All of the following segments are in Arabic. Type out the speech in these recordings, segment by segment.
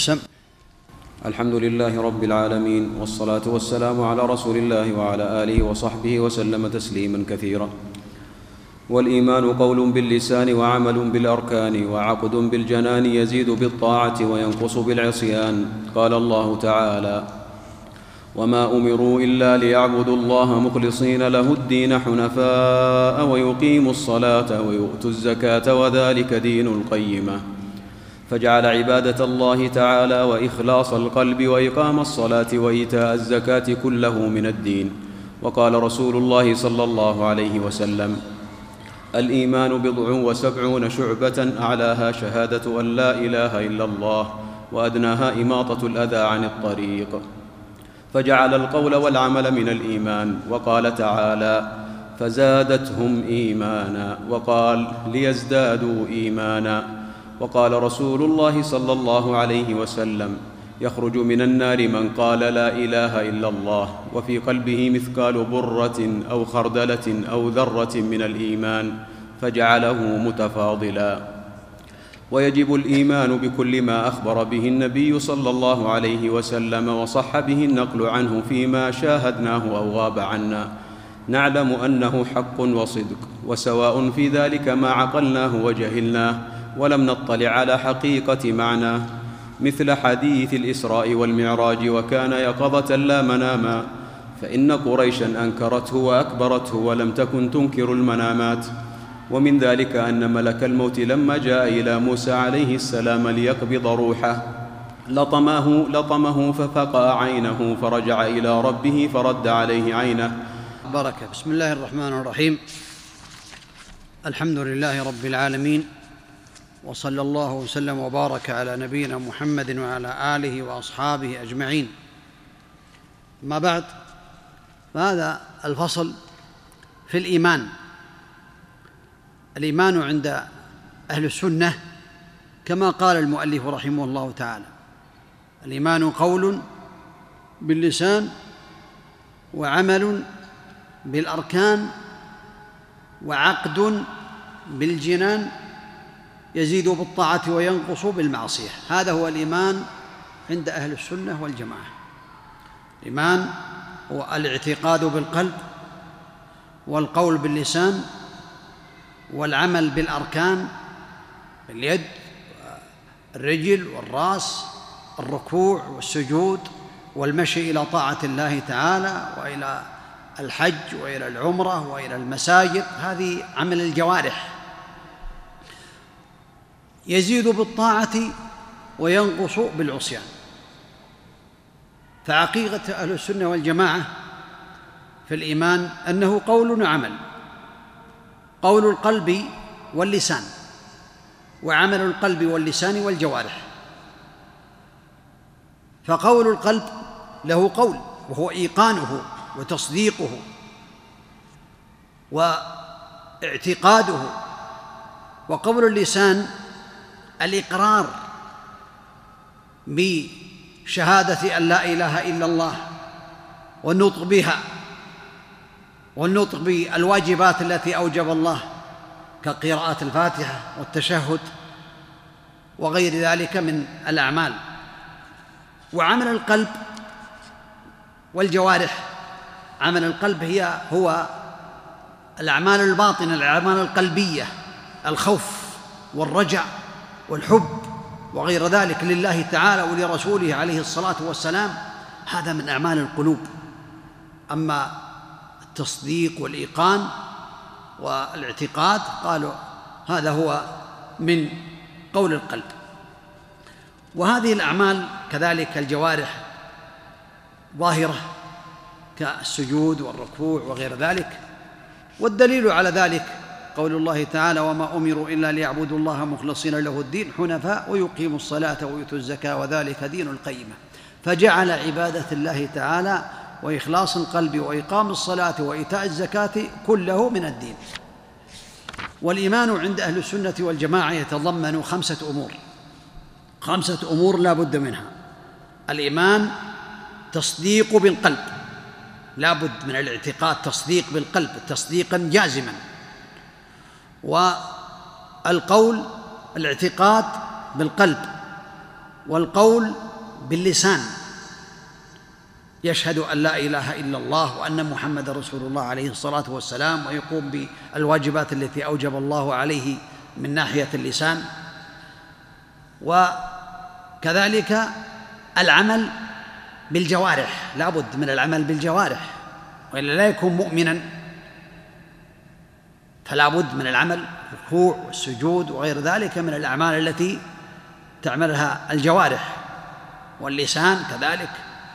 سم. الحمد لله رب العالمين، والصلاة والسلام على رسول الله وعلى آله وصحبه وسلم تسليما كثيرا. والإيمان قول باللسان وعمل بالأركان وعقد بالجنان، يزيد بالطاعة وينقص بالعصيان. قال الله تعالى: وما أمروا إلا ليعبدوا الله مخلصين له الدين حنفاء ويقيموا الصلاة ويؤتوا الزكاة وذلك دين القيمة. فجعل عبادة الله تعالى وإخلاص القلب وإقام الصلاة وإيتاء الزكاة كله من الدين. وقال رسول الله صلى الله عليه وسلم: الإيمان 70 شعبة، أعلاها شهادة أن لا إله إلا الله، وأدناها إماطة الأذى عن الطريق. فجعل القول والعمل من الإيمان. وقال تعالى: فزادتهم إيمانا، وقال: ليزدادوا إيمانا. وقال رسول الله صلى الله عليه وسلم: يخرج من النار من قال لا إله إلا الله وفي قلبه مثقال برة أو خردلة أو ذرة من الإيمان، فجعله متفاضلا. ويجب الإيمان بكل ما أخبر به النبي صلى الله عليه وسلم وصح به النقل عنه فيما شاهدناه أو غاب عنا، نعلم أنه حق وصدق، وسواء في ذلك ما عقلناه وجهلناه ولم نطلع على حقيقة معناه، مثل حديث الإسراء والمعراج: وكان يقظة لا مناما. فإن قريشا أنكرته وأكبرته ولم تكن تنكر المنامات. ومن ذلك أن ملك الموت لما جاء إلى موسى عليه السلام ليقبض روحه لطمه ففقأ عينه، فرجع إلى ربه فرد عليه عينه. بركة. بسم الله الرحمن الرحيم. الحمد لله رب العالمين، وصلى الله وسلم وبارك على نبينا محمد وعلى آله وأصحابه أجمعين. ما بعد، فهذا الفصل في الإيمان. الإيمان عند أهل السنة كما قال المؤلف رحمه الله تعالى: الإيمان قول باللسان وعمل بالأركان وعقد بالجنان، يزيد بالطاعة وينقص بالمعصية. هذا هو الإيمان عند أهل السنة والجماعة. الإيمان هو الاعتقاد بالقلب، والقول باللسان، والعمل بالأركان: اليد الرجل والرأس، الركوع والسجود، والمشي إلى طاعة الله تعالى، وإلى الحج وإلى العمرة وإلى المساجد. هذه عمل الجوارح. يزيد بالطاعة وينقص بالعصيان. فعقيدة أهل السنة والجماعة في الإيمان أنه قول وعمل: قول القلب واللسان، وعمل القلب واللسان والجوارح. فقول القلب له قول، وهو إيقانه وتصديقه واعتقاده. وقول اللسان الإقرار بشهادة أن لا إله إلا الله، والنطق بها، والنطق بالواجبات التي أوجب الله كقراءة الفاتحة والتشهد وغير ذلك من الأعمال. وعمل القلب والجوارح: عمل القلب هو الأعمال الباطنة، الأعمال القلبية: الخوف والرجع والحب وغير ذلك لله تعالى ولرسوله عليه الصلاة والسلام. هذا من أعمال القلوب. أما التصديق والإيقان والاعتقاد قالوا هذا هو من قول القلب. وهذه الأعمال كذلك الجوارح ظاهرة كالسجود والركوع وغير ذلك. والدليل على ذلك قول الله تعالى: وما أمروا إلا ليعبدوا الله مخلصين له الدين حنفاء ويقيموا الصلاة ويؤتوا الزكاة وذلك دين القيمة. فجعل عبادة الله تعالى وإخلاص القلب وإقام الصلاة وإيتاء الزكاة كله من الدين. والإيمان عند أهل السنة والجماعة يتضمن 5 أمور. 5 أمور لا بد منها. الإيمان تصديق بالقلب، لا بد من الاعتقاد، تصديق بالقلب تصديقا جازما. والقول الاعتقاد بالقلب، والقول باللسان، يشهد أن لا إله إلا الله وأن محمد رسول الله عليه الصلاة والسلام، ويقوم بالواجبات التي أوجب الله عليه من ناحية اللسان. وكذلك العمل بالجوارح، لا بد من العمل بالجوارح وإلا لا يكون مؤمنا، فلا بد من العمل، الركوع والسجود وغير ذلك من الأعمال التي تعملها الجوارح، واللسان كذلك.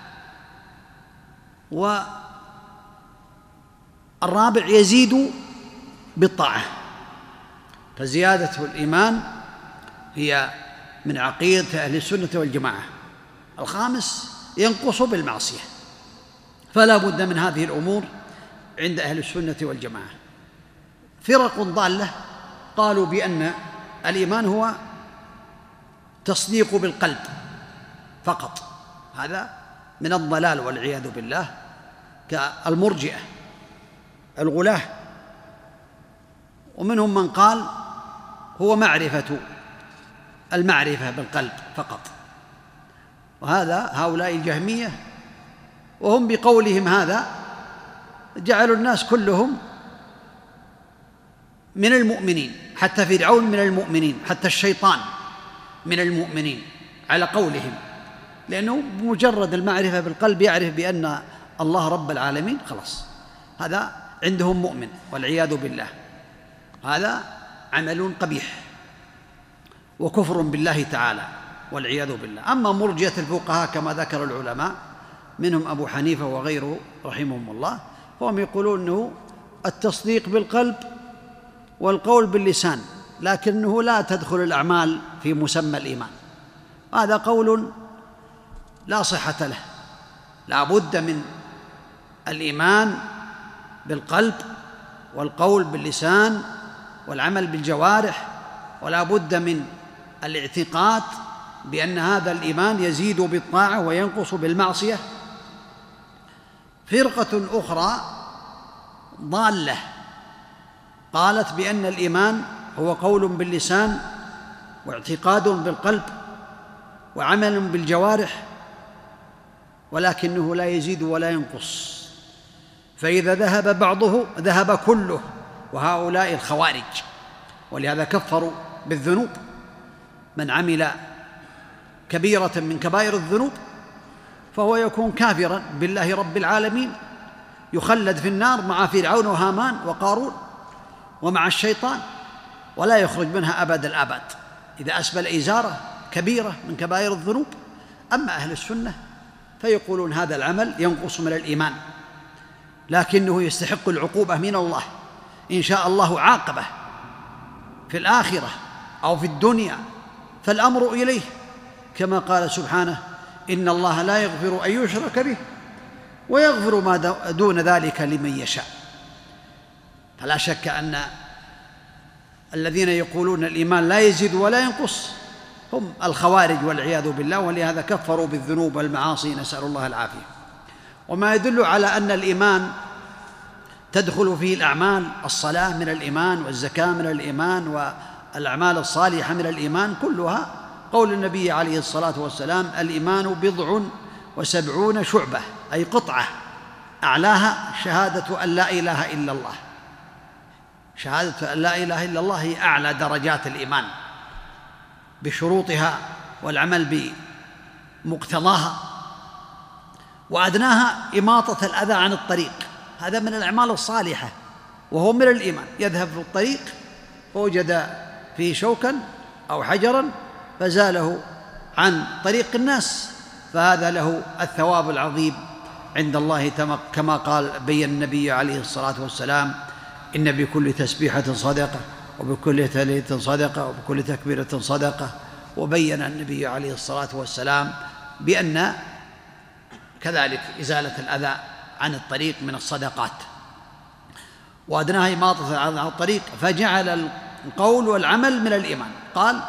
والرابع يزيد بالطاعة، فزيادة الإيمان هي من عقيدة أهل السنة والجماعة. الخامس ينقص بالمعصية، فلا بد من هذه الأمور عند أهل السنة والجماعة. فرق ضالة قالوا بأن الإيمان هو تصديق بالقلب فقط، هذا من الضلال والعياذ بالله، كالمرجئة الغلاة. ومنهم من قال هو المعرفة بالقلب فقط، وهذا هؤلاء الجهمية، وهم بقولهم هذا جعلوا الناس كلهم من المؤمنين، حتى فرعون من المؤمنين، حتى الشيطان من المؤمنين على قولهم، لأنه بمجرد المعرفة بالقلب يعرف بأن الله رب العالمين، خلاص هذا عندهم مؤمن، والعياذ بالله. هذا عمل قبيح وكفر بالله تعالى والعياذ بالله. أما مرجئة الفقهاء كما ذكر العلماء منهم أبو حنيفة وغيره رحمهم الله، فهم يقولون أنه التصديق بالقلب والقول باللسان، لكنه لا تدخل الأعمال في مسمى الإيمان. هذا قول لا صحة له، لا بد من الإيمان بالقلب والقول باللسان والعمل بالجوارح، ولا بد من الاعتقاد بأن هذا الإيمان يزيد بالطاعة وينقص بالمعصية. فرقة أخرى ضالة قالت بأن الإيمان هو قول باللسان واعتقاد بالقلب وعمل بالجوارح، ولكنه لا يزيد ولا ينقص، فإذا ذهب بعضه ذهب كله، وهؤلاء الخوارج. ولهذا كفروا بالذنوب، من عمل كبيرة من كبائر الذنوب فهو يكون كافرا بالله رب العالمين، يخلد في النار مع فرعون وهامان وقارون ومع الشيطان، ولا يخرج منها أبد الآباد إذا أسبل إزارة كبيرة من كبائر الذنوب. أما أهل السنة فيقولون هذا العمل ينقص من الإيمان، لكنه يستحق العقوبة من الله، إن شاء الله عاقبه في الآخرة أو في الدنيا فالأمر إليه، كما قال سبحانه: إن الله لا يغفر أن يشرك به ويغفر ما دون ذلك لمن يشاء. فلا شك أن الذين يقولون الإيمان لا يزيد ولا ينقص هم الخوارج والعياذ بالله، ولهذا كفروا بالذنوب والمعاصي، نسأل الله العافية. وما يدل على أن الإيمان تدخل فيه الأعمال، الصلاة من الإيمان، والزكاة من الإيمان، والأعمال الصالحة من الإيمان كلها، قول النبي عليه الصلاة والسلام: الإيمان 70 شعبة، أي قطعة، أعلاها شهادة أن لا إله إلا الله. شهادة أن لا إله إلا الله هي أعلى درجات الإيمان بشروطها والعمل بمقتضاها، وأدناها إماطة الأذى عن الطريق، هذا من الأعمال الصالحة وهو من الإيمان. يذهب في الطريق فوجد فيه شوكا أو حجرا فزاله عن طريق الناس، فهذا له الثواب العظيم عند الله، كما قال بين النبي عليه الصلاة والسلام: إن بكل تسبيحة صدقة، وبكل تهليلة صدقة، وبكل تكبيرة صدقة. وبين النبي عليه الصلاة والسلام بأن كذلك إزالة الأذى عن الطريق من الصدقات، وأدناها إماطة عن الطريق، فجعل القول والعمل من الإيمان. قال: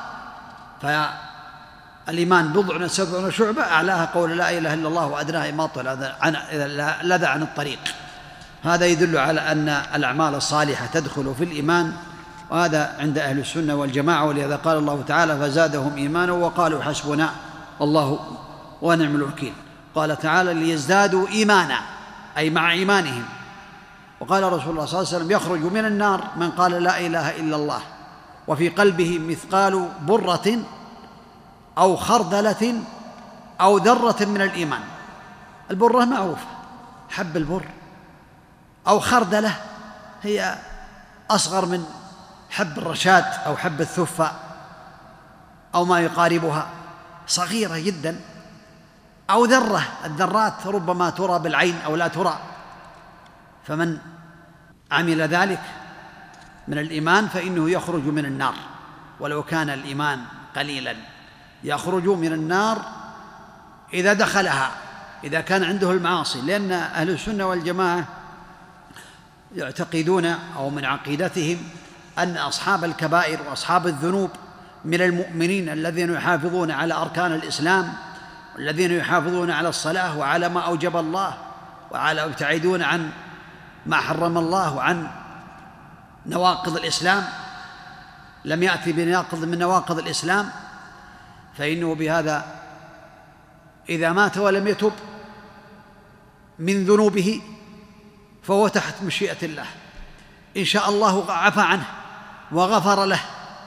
فالإيمان 70 شعبة، أعلاها قول لا إله إلا الله، وأدناها إماطة الأذى عن الطريق. هذا يدل على أن الأعمال الصالحة تدخل في الإيمان، وهذا عند أهل السنة والجماعة. ولهذا قال الله تعالى: فزادهم إيمانا وقالوا حسبنا الله ونعم الوكيل. قال تعالى: ليزدادوا إيمانا، أي مع إيمانهم. وقال رسول الله صلى الله عليه وسلم: يخرج من النار من قال لا إله إلا الله وفي قلبه مثقال برة أو خردلة أو ذرة من الإيمان. البرة معروفة، حب البر، أو خردلة هي أصغر من حب الرشاد أو حب الثفة أو ما يقاربها، صغيرة جدا، أو ذرة، الذرات ربما ترى بالعين أو لا ترى. فمن عمل ذلك من الإيمان فإنه يخرج من النار، ولو كان الإيمان قليلا، يخرج من النار إذا دخلها، إذا كان عنده المعاصي. لأن أهل السنة والجماعة يعتقدون، أو من عقيدتهم، أن أصحاب الكبائر وأصحاب الذنوب من المؤمنين الذين يحافظون على أركان الإسلام، والذين يحافظون على الصلاة وعلى ما أوجب الله، وعلى يبتعدون عن ما حرم الله وعن نواقض الإسلام، لم يأتي بناقض من نواقض الإسلام، فإنه بهذا إذا مات ولم يتب من ذنوبه فهو تحت مشيئة الله، إن شاء الله عفى عنه وغفر له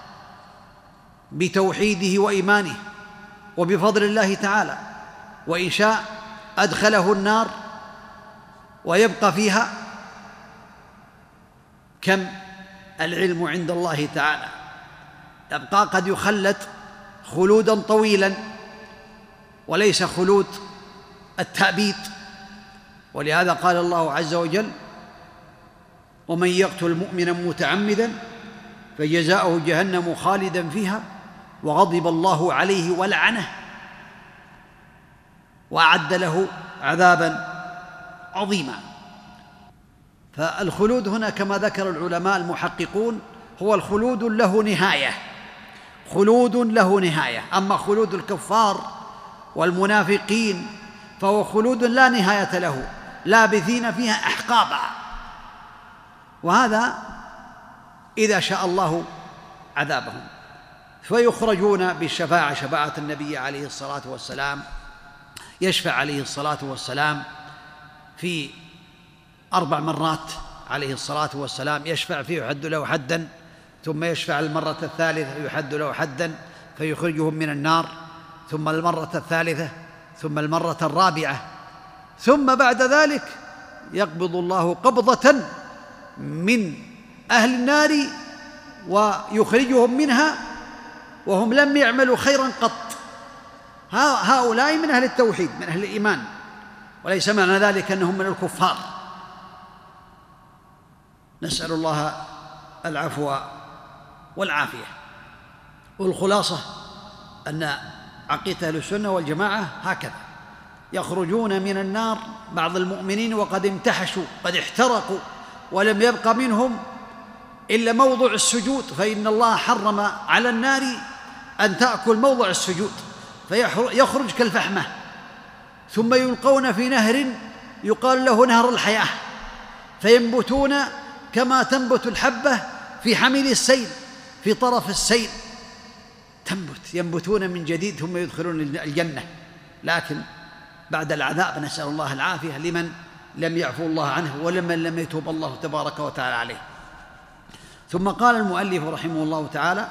بتوحيده وإيمانه وبفضل الله تعالى، وإن شاء أدخله النار ويبقى فيها. كم العلم عند الله تعالى، يبقى قد يخلد خلودا طويلا وليس خلود التأبيد. ولهذا قال الله عز وجل: ومن يقتل مؤمنا متعمدا فجزاؤه جهنم خالدا فيها وغضب الله عليه ولعنه وأعد له عذابا عظيما. فالخلود هنا كما ذكر العلماء المحققون هو الخلود له نهاية، خلود له نهاية. أما خلود الكفار والمنافقين فهو خلود لا نهاية له، لابثين فيها أحقابا، وهذا إذا شاء الله عذابهم. فيخرجون بالشفاعة، شفاعة النبي عليه الصلاة والسلام، يشفع عليه الصلاة والسلام في 4 مرات عليه الصلاة والسلام، يشفع فيه يحد له حدا، ثم يشفع المرة الثالثة يحد له حدا فيخرجهم من النار، ثم المرة الثالثة، ثم المرة الرابعة، ثم بعد ذلك يقبض الله قبضة من أهل النار ويخرجهم منها وهم لم يعملوا خيرا قط. هؤلاء من أهل التوحيد، من أهل الإيمان، وليس معنى ذلك أنهم من الكفار. نسأل الله العفو والعافية. والخلاصة أن عقيدة أهل السنة والجماعة هكذا: يخرجون من النار بعض المؤمنين وقد امتحشوا، قد احترقوا، ولم يبق منهم إلا موضع السجود، فإن الله حرم على النار أن تأكل موضع السجود، فيخرج كالفحمة، ثم يلقون في نهر يقال له نهر الحياة، فينبتون كما تنبت الحبة في حميل السيل، في طرف السيل تنبت، ينبتون من جديد ثم يدخلون الجنة، لكن بعد العذاب، نسأل الله العافية لمن لم يعفو الله عنه ولمن لم يتوب الله تبارك وتعالى عليه. ثم قال المؤلف رحمه الله تعالى: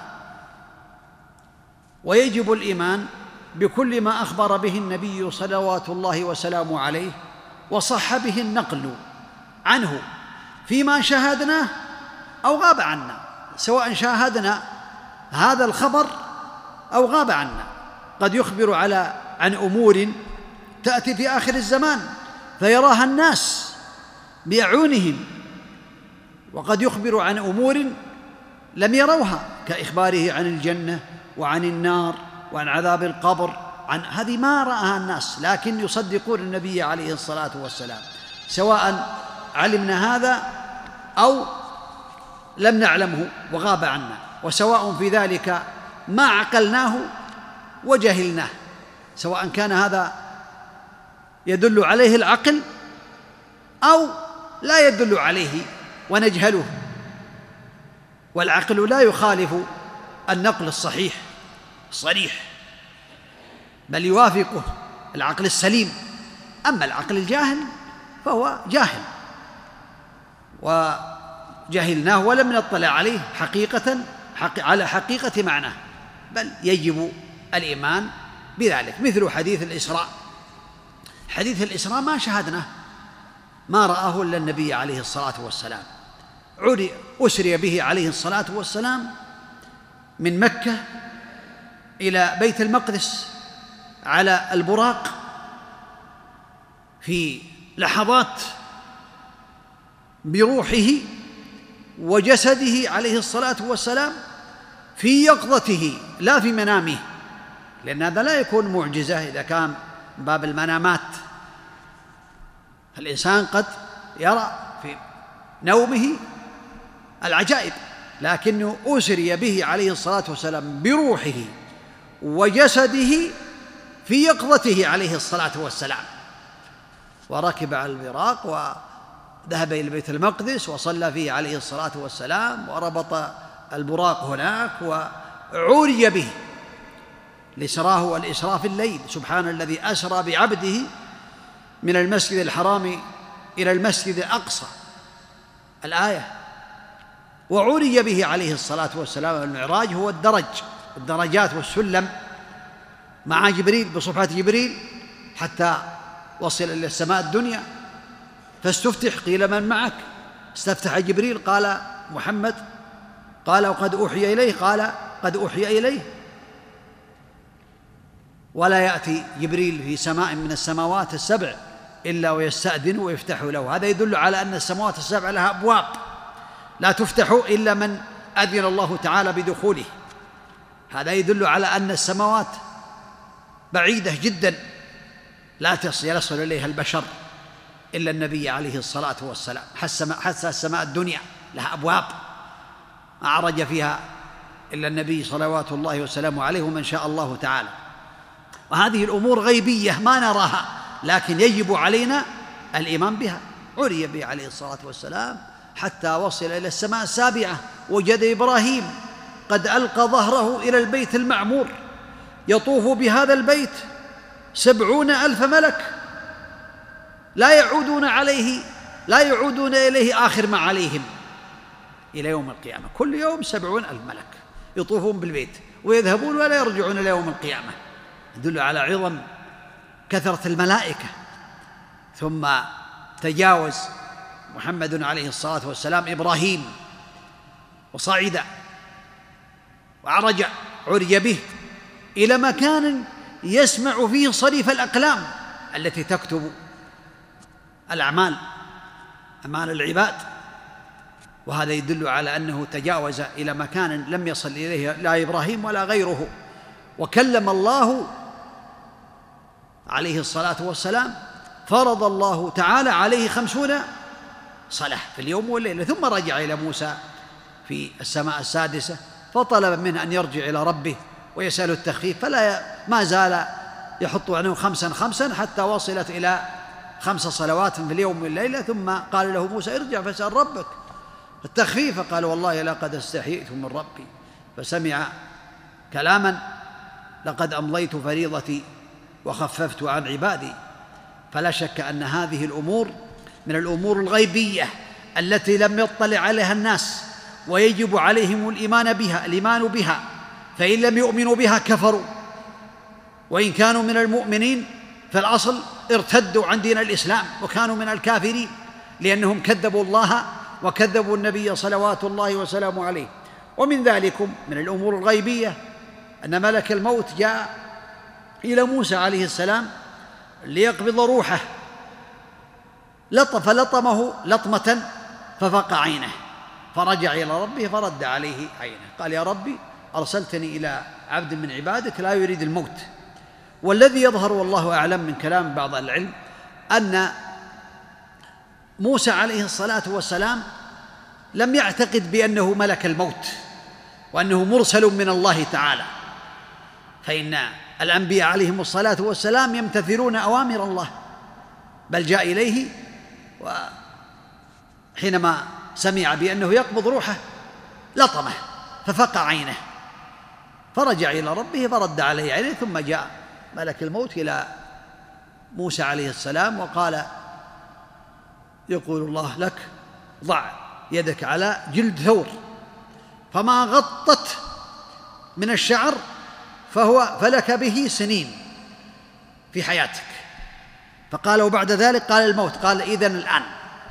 ويجب الإيمان بكل ما أخبر به النبي صلوات الله وسلامه عليه وصح به النقل عنه فيما شاهدناه أو غاب عنا، سواء شاهدنا هذا الخبر أو غاب عنا. قد يخبر عن أمور تأتي في آخر الزمان فيراها الناس بأعينهم، وقد يخبر عن أمور لم يروها، كإخباره عن الجنة وعن النار وعن عذاب القبر، عن هذه ما رأها الناس، لكن يصدقون النبي عليه الصلاة والسلام، سواء علمنا هذا أو لم نعلمه وغاب عنا، وسواء في ذلك ما عقلناه وجهلناه، سواء كان هذا يدل عليه العقل أو لا يدل عليه ونجهله. والعقل لا يخالف النقل الصحيح الصريح، بل يوافقه العقل السليم. أما العقل الجاهل فهو جاهل وجهلناه ولم نطلع عليه على حقيقة معناه، بل يجب الإيمان بذلك. مثل حديث الإسراء. حديث الإسراء ما شاهدناه، ما رآه إلا النبي عليه الصلاة والسلام. أسري به عليه الصلاة والسلام من مكة إلى بيت المقدس على البراق في لحظات بروحه وجسده عليه الصلاة والسلام في يقظته لا في منامه، لأن هذا لا يكون معجزة إذا كان باب المنامات. الإنسان قد يرى في نومه العجائب، لكنه أسري به عليه الصلاة والسلام بروحه وجسده في يقظته عليه الصلاة والسلام، وركب على البراق وذهب إلى بيت المقدس وصلى فيه عليه الصلاة والسلام، وربط البراق هناك وعري به الإسراء والإسراء في الليل. سبحان الذي أسرى بعبده من المسجد الحرام إلى المسجد الأقصى، الآية. وعري به عليه الصلاة والسلام. المعراج هو الدرجات والسلم مع جبريل بصحبة جبريل حتى وصل إلى السماء الدنيا، فاستفتح قيل من معك؟ استفتح جبريل قال محمد، قال وقد أوحي إليه، قال قد أوحي إليه. ولا يأتي جبريل في سماء من السماوات السبع إلا ويستأذن ويفتح له. هذا يدل على أن السماوات السبع لها أبواب لا تفتح إلا من أذن الله تعالى بدخوله. هذا يدل على أن السماوات بعيدة جدا لا يصل إليها البشر إلا النبي عليه الصلاة والسلام. حتى السماء الدنيا لها أبواب ما عرج فيها إلا النبي صلوات الله وسلامه عليه ومن شاء الله تعالى. وهذه الأمور غيبية ما نراها، لكن يجب علينا الإيمان بها. عري به عليه الصلاة والسلام حتى وصل إلى السماء السابعة، وجد إبراهيم قد ألقى ظهره إلى البيت المعمور، يطوف بهذا البيت 70,000 ملك لا يعودون إليه آخر ما عليهم إلى يوم القيامة. كل يوم 70,000 ملك يطوفون بالبيت ويذهبون ولا يرجعون إلى يوم القيامة. يدل على عظم كثرة الملائكة. ثم تجاوز محمد عليه الصلاة والسلام إبراهيم وصعد وعرج به إلى مكان يسمع فيه صريف الأقلام التي تكتب الأعمال أعمال العباد. وهذا يدل على أنه تجاوز إلى مكان لم يصل إليه لا إبراهيم ولا غيره. وكلم الله عليه الصلاة والسلام، فرض الله تعالى عليه 50 صلاة في اليوم والليلة. ثم رجع إلى موسى في السماء السادسة فطلب منه أن يرجع إلى ربه ويسأل التخفيف، ما زال يحط عنه 5 حتى وصلت إلى 5 صلوات في اليوم والليلة. ثم قال له موسى ارجع فاسأل ربك التخفيف، قال والله لقد استحييت من ربي فسمع كلاما لقد أمضيت فريضتي وخففت عن عبادي. فلا شك أن هذه الأمور من الأمور الغيبية التي لم يطلع عليها الناس، ويجب عليهم الإيمان بها، فإن لم يؤمنوا بها كفروا، وإن كانوا من المؤمنين فالأصل ارتدوا عن دين الإسلام وكانوا من الكافرين، لأنهم كذبوا الله وكذبوا النبي صلوات الله وسلامه عليه. ومن ذلكم من الأمور الغيبية أن ملك الموت جاء إلى موسى عليه السلام ليقبض روحه، فلطمه لطمة ففقع عينه، فرجع إلى ربه فرد عليه عينه، قال يا ربي أرسلتني إلى عبد من عبادك لا يريد الموت. والذي يظهر والله أعلم من كلام بعض العلم أن موسى عليه الصلاة والسلام لم يعتقد بأنه ملك الموت وأنه مرسل من الله تعالى، فإن الأنبياء عليهم الصلاة والسلام يمتثلون أوامر الله، بل جاء إليه وحينما سمع بأنه يقبض روحه لطمه ففقع عينه، فرجع إلى ربه فرد عليه عينه، ثم جاء ملك الموت إلى موسى عليه السلام وقال: يقول الله لك: ضع يدك على جلد ثور، فما غطت من الشعر فلك به سنين في حياتك. فقال: وبعد ذلك قال الموت، قال: إذن الآن.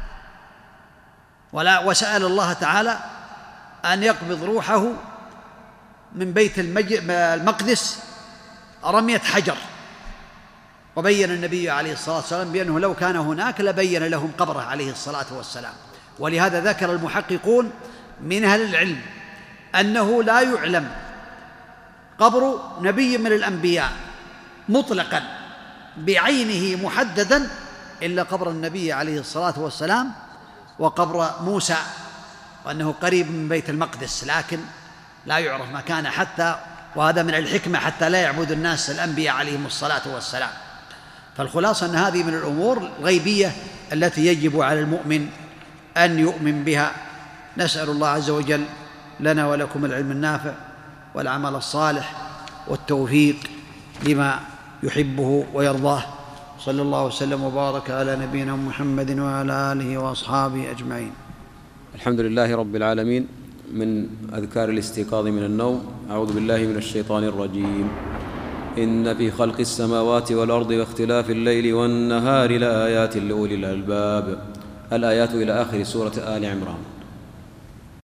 وسأل الله تعالى أن يقبض روحه من بيت المقدس رمية حجر، وبين النبي عليه الصلاة والسلام بأنه لو كان هناك لبين لهم قبره عليه الصلاة والسلام. ولهذا ذكر المحققون من أهل العلم أنه لا يعلم قبر نبي من الأنبياء مطلقا بعينه محددا إلا قبر النبي عليه الصلاة والسلام وقبر موسى، وأنه قريب من بيت المقدس، لكن لا يعرف مكانه حتى، وهذا من الحكمة حتى لا يعبد الناس الأنبياء عليهم الصلاة والسلام. فالخلاصة أن هذه من الأمور الغيبية التي يجب على المؤمن أن يؤمن بها. نسأل الله عز وجل لنا ولكم العلم النافع والعمل الصالح والتوفيق لما يحبه ويرضاه. صلى الله وسلم وبارك على نبينا محمد وعلى آله وأصحابه أجمعين. الحمد لله رب العالمين. من أذكار الاستيقاظ من النوم: أعوذ بالله من الشيطان الرجيم. إن في خلق السماوات والأرض واختلاف الليل والنهار لآيات لأولي الألباب. الآيات إلى آخر سورة آل عمران.